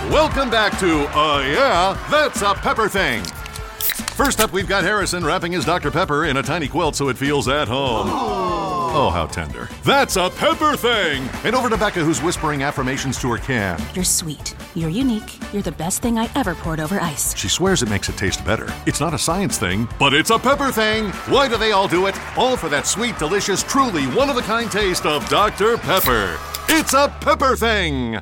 Welcome back to Yeah, That's a Pepper Thing. First up, we've got Harrison wrapping his Dr. Pepper in a tiny quilt so it feels at home. Oh, how tender. That's a Pepper Thing! And over to Becca, who's whispering affirmations to her can. You're sweet. You're unique. You're the best thing I ever poured over ice. She swears it makes it taste better. It's not a science thing, but it's a Pepper Thing! Why do they all do it? All for that sweet, delicious, truly one-of-a-kind taste of Dr. Pepper. It's a Pepper Thing!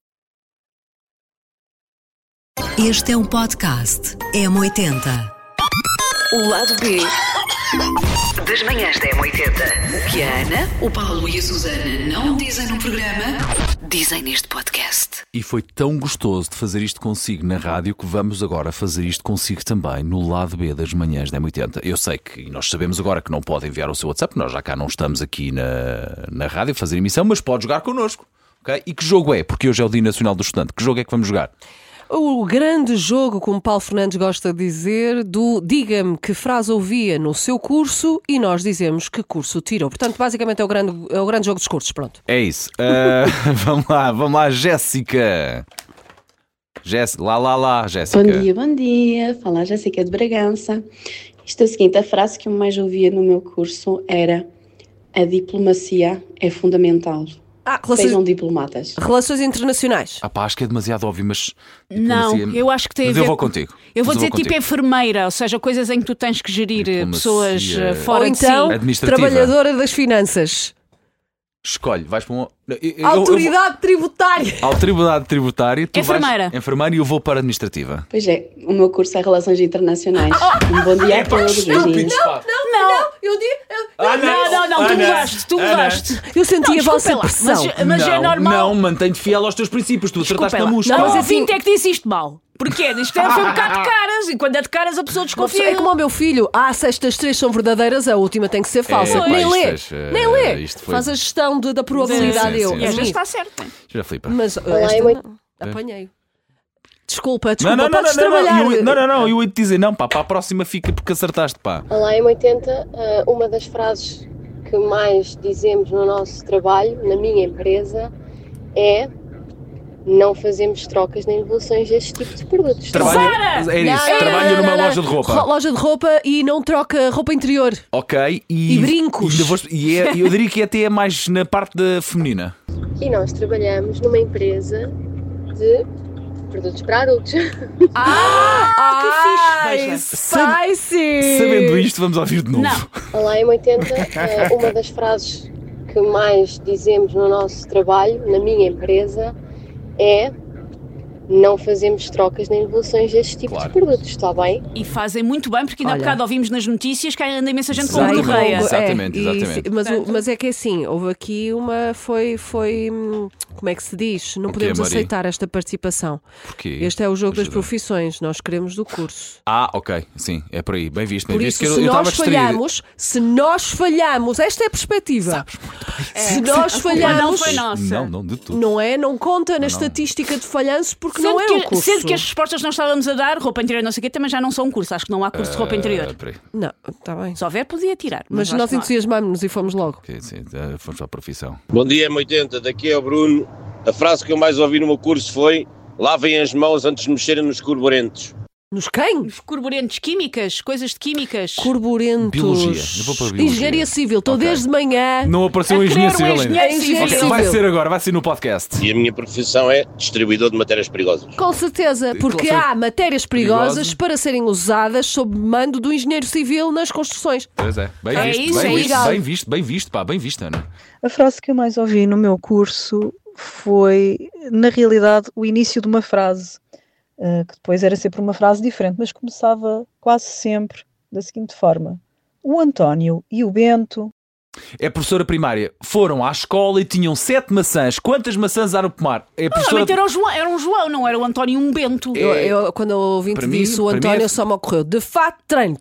Este é um podcast M80. O lado B das manhãs da M80. O que a Ana, o Paulo e a Susana não dizem no programa, dizem neste podcast. E foi tão gostoso de fazer isto consigo na rádio que vamos agora fazer isto consigo também no lado B das manhãs da M80. Eu sei que, e nós sabemos agora que não pode enviar o seu WhatsApp, nós já cá não estamos aqui na rádio a fazer emissão, mas pode jogar connosco. Okay? E que jogo é? Porque hoje é o Dia Nacional do Estudante. Que jogo é que vamos jogar? O grande jogo, como Paulo Fernandes gosta de dizer, do diga-me que frase ouvia no seu curso e nós dizemos que curso tirou. Portanto, basicamente é o grande jogo dos cursos, pronto. É isso. Vamos lá, Jéssica. Lá, Jéssica. Bom dia. Fala a Jéssica de Bragança. Isto é o seguinte, a frase que eu mais ouvia no meu curso era: a diplomacia é fundamental. Sejam diplomatas. Relações internacionais. Acho que é demasiado óbvio, mas... Não, eu acho que tem a ver... Mas eu vou contigo. Eu vou dizer tipo enfermeira, ou seja, coisas em que tu tens que gerir pessoas fora ou de então, si. trabalhadora das finanças. Escolhe, vais para Autoridade tributária. Autoridade tributária. Tu enfermeira. Vais enfermeira e eu vou para a administrativa. Pois é, o meu curso é Relações Internacionais. Um bom dia a todos. Não, eu digo... tu mudaste. Eu senti a vossa pressão. Mas é normal. Não, mantém-te fiel aos teus princípios. Tu acertaste na mosca. Não, mas assim é que disse isto mal. Porquê? Isto é um bocado de caras. E quando é de caras a pessoa desconfia. É como o meu filho. Se estas três são verdadeiras, a última tem que ser falsa. Nem lê. Faz a gestão da probabilidade. Já está certo. Já flipa. Mas apanhei. Desculpa, podes trabalhar. Não, eu ia te dizer, não, para a próxima fica porque acertaste, pá. Olá, M80, uma das frases que mais dizemos no nosso trabalho, na minha empresa, é: não fazemos trocas nem devoluções deste tipo de produtos. Trabalho numa loja de roupa. Loja de roupa e não troca roupa interior. Ok. E brincos. Eu diria que até é mais na parte da feminina. E nós trabalhamos numa empresa de produtos para adultos. Que fixe. Spicy. Sabendo isto, vamos ouvir de novo. Não. Olá, M80, uma das frases que mais dizemos no nosso trabalho, na minha empresa, é: não fazemos trocas nem devoluções deste tipo de produtos, está bem? E fazem muito bem, porque ainda há bocado ouvimos nas notícias que anda imensa gente com correia. Exatamente. Mas é que é assim, houve aqui uma... Foi como é que se diz? Não podemos aceitar esta participação. Porquê? Este é o jogo das profissões, nós queremos do curso. Ok, sim, é por aí, bem visto. Por isso, se nós falhamos, esta é a perspectiva. Sabes muito bem. Se nós falhamos... Não foi nossa. Não, de tudo. Não conta na estatística de falhanço porque não é um curso. Sendo que as respostas que nós estávamos a dar, roupa interior não sei o quê, também já não são um curso. Acho que não há curso de roupa interior. Não, está bem. Se houver, podia tirar. Mas nós entusiasmámos-nos e fomos logo. Sim, fomos para a profissão. Bom dia, M80, daqui é o Bruno. A frase que eu mais ouvi no meu curso foi: lavem as mãos antes de mexerem nos carburentos. Nos quem? Os carburentos, químicas, coisas de químicas. Carburentos. Biologia. Eu vou para a biologia. Engenharia civil. Estou desde manhã. Não apareceu o engenheiro civil ainda. Vai ser agora, vai ser no podcast. E a minha profissão é distribuidor de matérias perigosas. Com certeza, porque há matérias perigosas para serem usadas sob mando do engenheiro civil nas construções. Pois é. Bem visto, Ana. A frase que eu mais ouvi no meu curso foi, na realidade, o início de uma frase, que depois era sempre uma frase diferente, mas começava quase sempre da seguinte forma: o António e o Bento... É professora primária. Foram à escola e tinham 7 maçãs. Quantas maçãs há no pomar? Normalmente era um João, não era o António e um Bento. Quando eu ouvi disse o António, só me ocorreu: de fato, treino.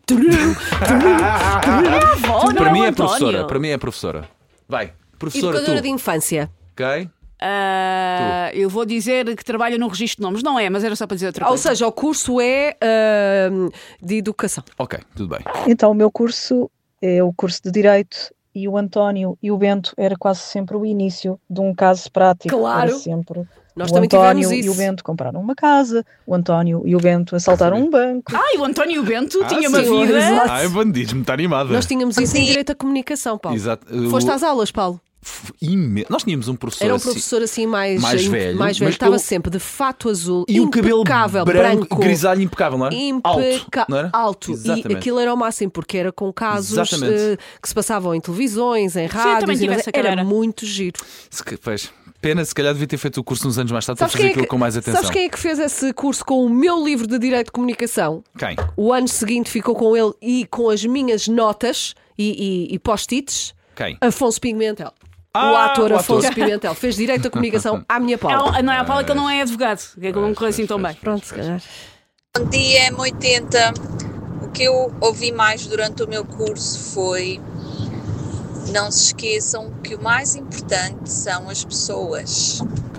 Para mim é professora. Vai, professora. Educadora de infância. Ok. Eu vou dizer que trabalha no registro de nomes. Não é, mas era só para dizer outra coisa. Ou seja, o curso é de educação. Ok, tudo bem. Então o meu curso é o curso de Direito e o António e o Bento era quase sempre o início de um caso prático. Claro. Era sempre Nós o também António tivemos e o isso. Bento compraram uma casa, o António e o Bento assaltaram um banco. E o António e o Bento tinham uma sim, vida. exato. bandidos, me está animada. Nós tínhamos isso em Direito à Comunicação, Paulo. Exato. Foste às aulas, Paulo? Nós tínhamos um professor Era um assim, professor assim mais velho, mas eu- estava sempre de fato azul, e um cabelo impecável, branco, grisalho impecável, não é? Alto, não era? alto. E Exatamente. aquilo era o máximo, porque era com casos Exatamente. que se passavam em televisões, em eu também rádios, tive essa era cadeira. muito giro. Pois, pena, se calhar devia ter feito o curso uns anos mais tarde para Sabes fazer aquilo com mais atenção. sabes quem é que fez esse curso com o meu livro de Direito de Comunicação? Quem? O ano seguinte ficou com ele e com as minhas notas e post-its. Quem? Afonso Pimentel. O ator Afonso Pimentel fez Direito à Comunicação à minha Paula. Não é a Paula que ele não é advogado, que ele não correu assim tão bem. Pronto, se calhar. Bom dia, M80. O que eu ouvi mais durante o meu curso foi: não se esqueçam que o mais importante são as pessoas.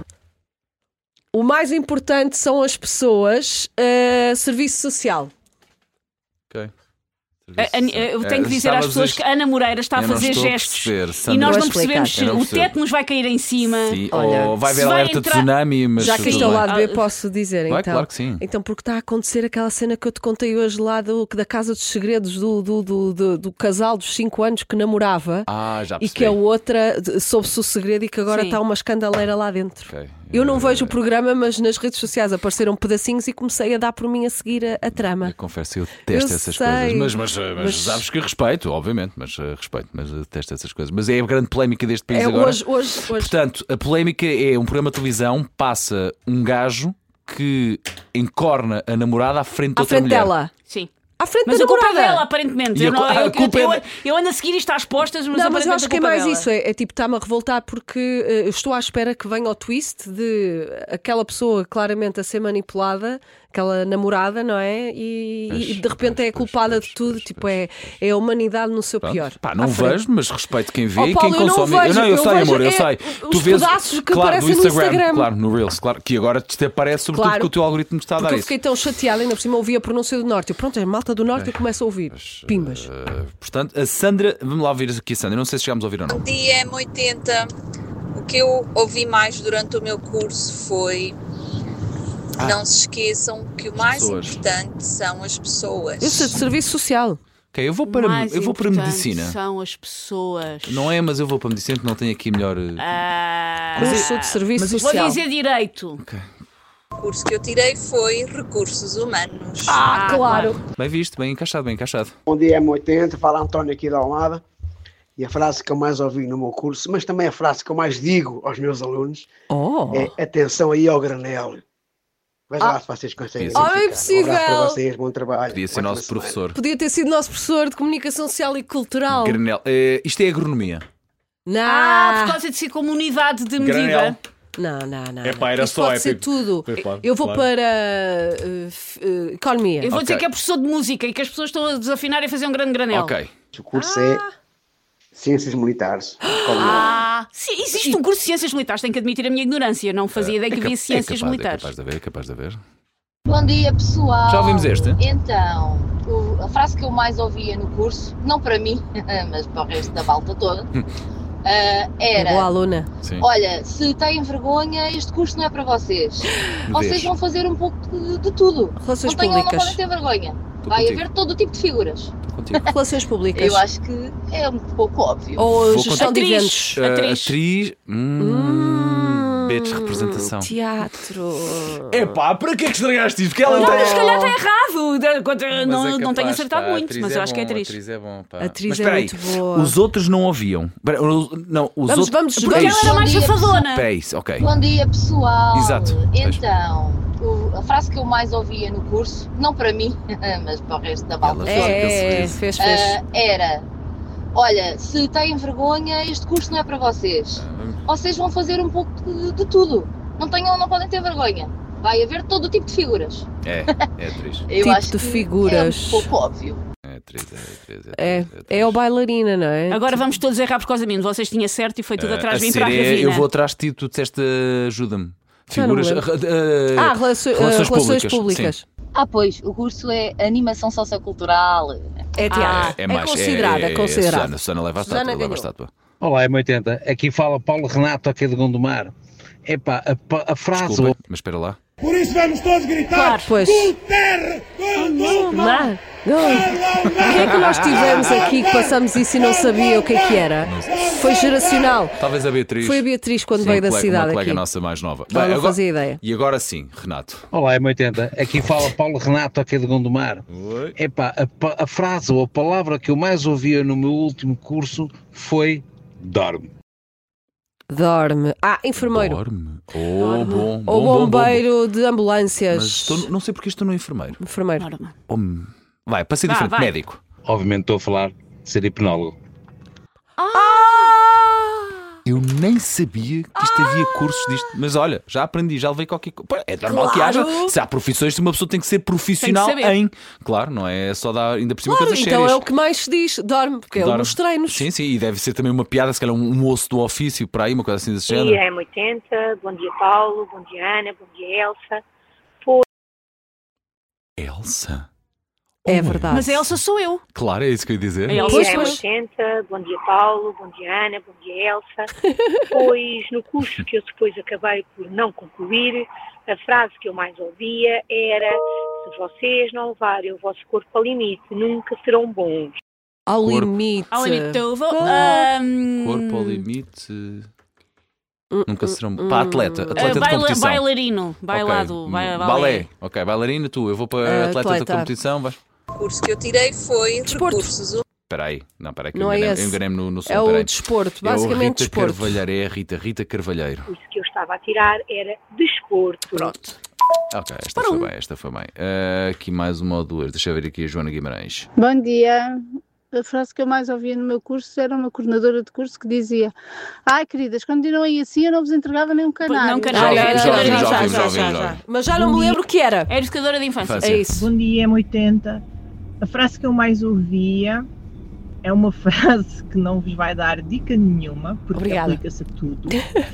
O mais importante são as pessoas, serviço social. Ok. Eu tenho que dizer às pessoas que a Ana Moreira está a Eu não fazer estou a gestos perceber, e Sandra. nós Vou não explicar. percebemos se Eu não o percebo. teto nos vai cair em cima. Sim, Olha, ou vai se haver vai alerta de entrar- tsunami, mas Já que tudo este é o bem. lado B, posso dizer Vai, então. claro que sim. Então, porque está a acontecer aquela cena que eu te contei hoje lá da Casa dos Segredos do casal dos 5 anos que namorava Já e percebi. que a outra soube-se o segredo e que agora Sim. está uma escandaleira lá dentro. Ok. Eu não vejo o programa, mas nas redes sociais apareceram pedacinhos e comecei a dar por mim a seguir a trama. Eu confesso, eu detesto Eu essas sei, coisas. Mas sabes que respeito, obviamente, mas respeito, mas detesto essas coisas. Mas é a grande polémica deste país agora. Hoje. Portanto, a polémica é um programa de televisão, passa um gajo que encorna a namorada à frente de À outra frente mulher. dela. Sim. À frente Mas da a culpa é namorada. dela, aparentemente. E Eu, não- eu- a culpa eu- é eu ando a seguir isto às postas, mas Não, mas eu aparentemente acho que é a culpa mais dela. isso. É tipo, está-me a revoltar porque eu estou à espera que venha o twist de aquela pessoa claramente a ser manipulada, aquela namorada, não é? E de repente é a culpada de tudo. Tipo, é a humanidade no seu pior. Pá, não À frente. vejo, mas respeito quem vê Oh, e Paulo, quem eu não consome. vejo, eu sei, vejo amor, eu sei. os pedaços que claro, aparecem do no Instagram. Claro, no Reels, claro, que agora te aparece sobretudo Claro. porque o teu algoritmo está a Porque dar eu isso. fiquei tão chateada, ainda por cima ouvi a pronúncia do Norte. Eu, pronto, é malta do Norte, eu começo a ouvir. Pimbas. Portanto, a Sandra, vamos lá ouvir aqui a Sandra, eu não sei se chegámos a ouvir ou não. Bom dia, M80. O que eu ouvi mais durante o meu curso foi: não se esqueçam que o mais pessoas. importante são as pessoas. Eu sou de serviço social. Ok, eu vou O para mais importante medicina. São as pessoas. Não é, mas eu vou para medicina porque não tenho aqui melhor. Curso de serviço Vou social. dizer direito. O curso que eu tirei foi Recursos Humanos. Claro. Bem visto, bem encaixado, bem encaixado. Bom dia, M80, fala António aqui da Almada. E a frase que eu mais ouvi no meu curso, mas também a frase que eu mais digo aos meus alunos, é: atenção aí ao granel. Veja lá se vocês conseguem. é identificar. impossível. Um abraço para vocês, bom trabalho. Podia ser nosso professor. Podia ter sido nosso professor de comunicação social e cultural. Granel. Isto é agronomia. Não. Por causa de ser como unidade de Granel. medida. Não. Epá, era Isto só pode ser épico. tudo. Pois, claro, Eu vou claro. para economia. Eu vou dizer Ok. que é professor de música e que as pessoas estão a desafinar e a fazer um grande granel. Ok. O curso é Ciências Militares. Sim, existe um curso de ciências militares, tenho que admitir a minha ignorância. Eu não fazia ideia que havia ciências militares. É capaz de haver. Bom dia, pessoal. Já ouvimos este? Então, a frase que eu mais ouvia no curso, não para mim, mas para o resto da malta toda, era: Boa aluna. Sim. olha, se têm vergonha, este curso não é para vocês. Vocês Vês. vão fazer um pouco de tudo. Relações Não públicas. podem ter vergonha. Vai contigo. haver todo o tipo de figuras. Contigo. Relações públicas. Eu acho que é um pouco óbvio. Ou Vou gestão de Atriz. eventos. Atriz. Bitch, representação. Teatro. Epá, para que é que estragaste isto? Porque ela Não, tem. mas se calhar está errado. Mas Não, é não tenho capaz, acertado pá, muito, atriz mas é eu acho que é bom, atriz. Atriz é bom, pá. Atriz Mas é espera aí, muito boa. os outros não ouviam. Não, os Vamos, outros. vamos Porque ela era mais Bom dia, safadona. Espera aí, ok. Bom dia, pessoal. Exato. Então, a frase que eu mais ouvia no curso, não para mim, mas para o resto da malta Ela toda, fez. era: olha, se têm vergonha, este curso não é para vocês. Vocês vão fazer um pouco de tudo. Não podem ter vergonha. Vai haver todo o tipo de figuras. É atriz. Eu Tipo acho de que figuras. é um pouco óbvio. É atriz. É o bailarina, não é? Agora vamos todos errar por causa de mim. Vocês tinham certo e foi tudo atrás de mim para a série ravina. eu vou atrás de ti, tu disseste ajuda-me. Já não me Figuras. lembro. Relações públicas. Sim. Pois, o curso é Animação Sociocultural. É teatro. É mais. considerada, considerada. Susana leva a Susana estátua. ganhou. Olá, M80. Aqui fala Paulo Renato, aqui de Gondomar. Epá, a frase... Desculpa, mas espera lá. Por isso vamos todos gritar. Claro, pois. Mar. O que é que nós tivemos aqui que passamos isso e não sabia o que é que era? Foi geracional. Talvez a Beatriz. Foi a Beatriz quando veio da cidade uma colega aqui. nossa mais nova. Ela não fazia ideia. E agora sim, Renato. Olá, M80. Aqui fala Paulo Renato, aqui de Gondomar. Epá, a frase ou a palavra que eu mais ouvia no meu último curso foi dorme. Dorme. Enfermeiro. Dorme. Bom. Ou bombeiro de ambulâncias. Mas não sei porque estou no enfermeiro. Enfermeiro. Vai, para ser diferente, médico. Obviamente estou a falar de ser hipnólogo. Eu nem sabia que isto havia cursos disto. Mas olha, já aprendi, já levei qualquer coisa. É normal que haja. Se há profissões, uma pessoa tem que ser profissional em. Claro, não é só dar ainda por cima coisas sérias. Então é o que mais se diz, dorme, porque é um dos treinos. Sim, e deve ser também uma piada, se calhar um osso do ofício para aí, uma coisa assim desse género. Bom dia, M80, bom dia Paulo, bom dia Ana, bom dia Elsa. Elsa? É verdade. Mas a Elsa sou eu. Claro, é isso que eu ia dizer. Bom dia, M80, bom dia Paulo, bom dia Ana, bom dia Elsa. Pois no curso que eu depois acabei por não concluir, a frase que eu mais ouvia era: se vocês não levarem o vosso corpo ao limite, nunca serão bons. Ao limite. Ao limite, eu vou. Corpo ao limite. Nunca serão. Para atleta de competição. Bailarino. Bailado. Okay. Balé. Ok, bailarina, tu. Eu vou para atleta de competição. Vais. O curso que eu tirei foi recursos. Espera aí, que não eu enganei-me no som. É o desporto, basicamente desporto. É a Rita Carvalheiro. O curso que eu estava a tirar era desporto. Pronto. Ok, esta foi bem. Aqui mais uma ou duas. Deixa eu ver aqui a Joana Guimarães. Bom dia. A frase que eu mais ouvia no meu curso era uma coordenadora de curso que dizia: ai queridas, continuem assim eu não vos entregava nem um canário. Não, canário. Já. Mas já não me lembro o que era. Era educadora de infância. É isso. Bom dia, M80. A frase que eu mais ouvia é uma frase que não vos vai dar dica nenhuma, porque aplica-se a tudo.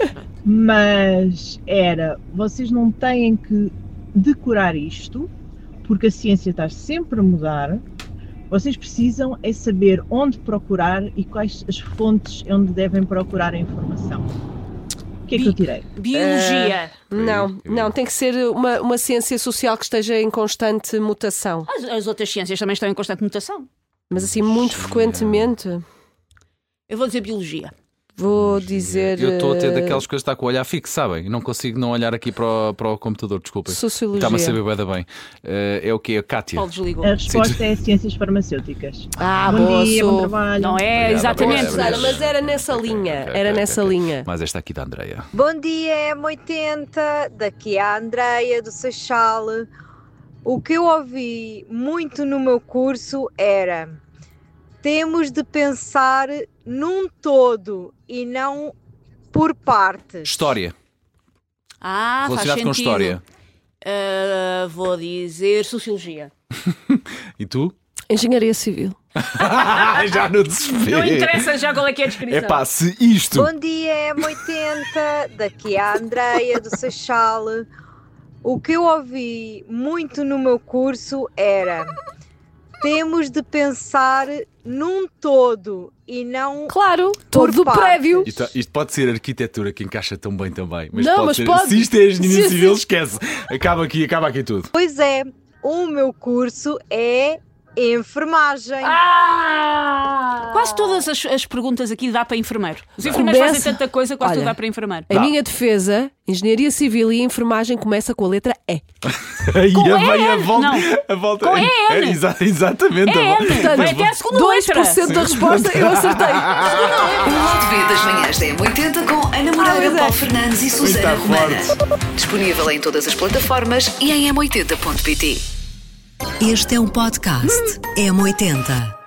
Mas era: vocês não têm que decorar isto, porque a ciência está sempre a mudar. Vocês precisam é saber onde procurar e quais as fontes onde devem procurar a informação. O que é que eu tirei? Biologia. Não, tem que ser uma ciência social que esteja em constante mutação. As outras ciências também estão em constante mutação. Mas assim, muito frequentemente. Eu vou dizer biologia. Vou dizer. Eu estou a ter daquelas coisas que está com o olhar fixo, sabem? Não consigo não olhar aqui para o computador, desculpem. Sociologia. Está-me a saber bem. É o quê? A Cátia. Paulo desligou. A resposta é ciências farmacêuticas. Bom dia, bom trabalho. Não é exatamente. Mas era nessa linha. Linha. Mas esta aqui da Andreia. Bom dia, M80. Daqui é a Andreia do Seixal. O que eu ouvi muito no meu curso era: temos de pensar num todo e não por partes. História. Faz sentido. Com história. Vou dizer sociologia. E tu? Engenharia civil. Já no desespero. Não interessa já qual é que é a descrição. Se isto... Bom dia, M80. Daqui é a Andreia do Seixal. O que eu ouvi muito no meu curso era: temos de pensar num todo e não todo do prédio. Isto pode ser arquitetura que encaixa tão bem também. Mas não, pode mas ser. pode. Se isto é engenharia civil, esquece. Acaba aqui tudo. Pois é, o meu curso é enfermagem. Quase todas as perguntas aqui dá para enfermeiro. Os enfermeiros fazem tanta coisa, quase tudo dá para enfermeiro. Em minha defesa, engenharia civil e enfermagem começa com a letra E. A volta. Com EN. Exatamente. Portanto, vai até a segunda letra. 2% da resposta eu acertei. O Lado B das manhãs da M80 com Ana Moreira, Paulo Fernandes e Susana Romana. Disponível em todas as plataformas e em m80.pt. Este é um podcast M80.